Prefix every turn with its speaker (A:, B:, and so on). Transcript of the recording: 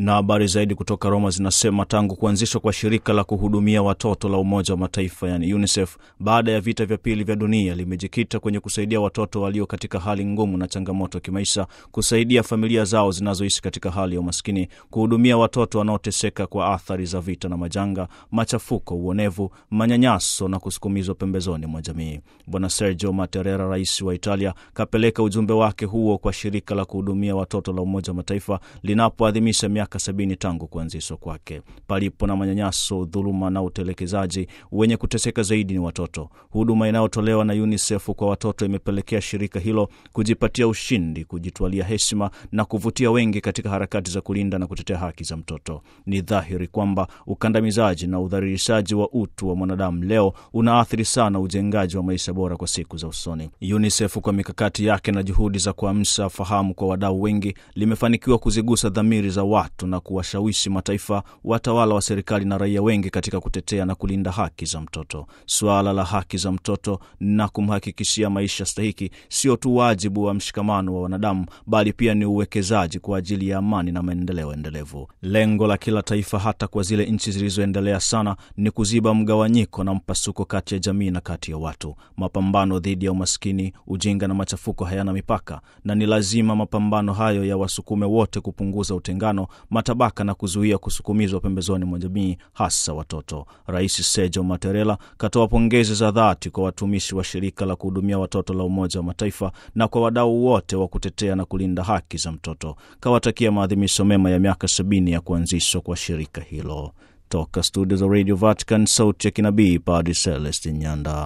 A: Na habari zaidi kutoka Roma zinasema tangu kuanzishwa kwa shirika la kuhudumia watoto la Umoja wa Mataifa yani UNICEF baada ya vita vya pili vya dunia limejikita kwenye kusaidia watoto walio katika hali ngumu na changamoto ya kimaisha, kusaidia familia zao zinazoishi katika hali ya umaskini, kuhudumia watoto wanaoteseka kwa athari za vita na majanga, machafuko, uonevu, manyanyaso na kusukumizwa pembezoni mwa jamii. Bwana Sergio Mattarella, rais wa Italia, kapeleka ujumbe wake huo kwa shirika la kuhudumia watoto la Umoja wa Mataifa linapoadhimisha miaka 70 tangu kuanzishwa kwake. Palipo na manyanyaso, dhuluma na utelekezaji, wenye kuteseka zaidi ni watoto. Huduma inayotolewa na UNICEF kwa watoto imepelekea shirika hilo kujipatia ushindi, kujitwalia heshima na kuvutia wengi katika harakati za kulinda na kutetea haki za mtoto. Ni dhahiri kwamba ukandamizaji na udhalilishaji wa utu wa mwanadamu leo unaathiri sana ujengaji wa maisha bora kwa siku za usoni. UNICEF kwa mikakati yake na juhudi za kuamsha fahamu kwa wadau wengi limefanikiwa kuzigusa dhamiri za watu na kuwashawishi mataifa, watawala wa serikali na raia wengi katika kutetea na kulinda haki za mtoto. Suala la haki za mtoto na kumhakikishia maisha stahiki sio tu wajibu wa mshikamano wa wanadamu, bali pia ni uwekezaji kwa ajili ya amani na maendeleo endelevu. Lengo la kila taifa, hata kwa zile nchi zilizoendelea sana, ni kuziba mgawanyiko na mpasuko kati ya jamii na kati ya watu. Mapambano dhidi ya umaskini, ujinga na machafuko hayana mipaka, na ni lazima mapambano hayo ya wasukume wote kupunguza utengano, matabaka na kuzuia kusukumizwa pembezoni mwa jamii, hasa watoto. Rais Sergio Mattarella katoa pongezi za dhati kwa watumishi wa shirika la kuhudumia watoto la Umoja wa Mataifa na kwa wadau wote wa kutetea na kulinda haki za mtoto. Kawatakia maadhimisho mema ya miaka 70 ya kuanzishwa kwa shirika hilo. Toka studio za Radio Vatican, sauti ya kinabii, Padre Celestin Nyanda.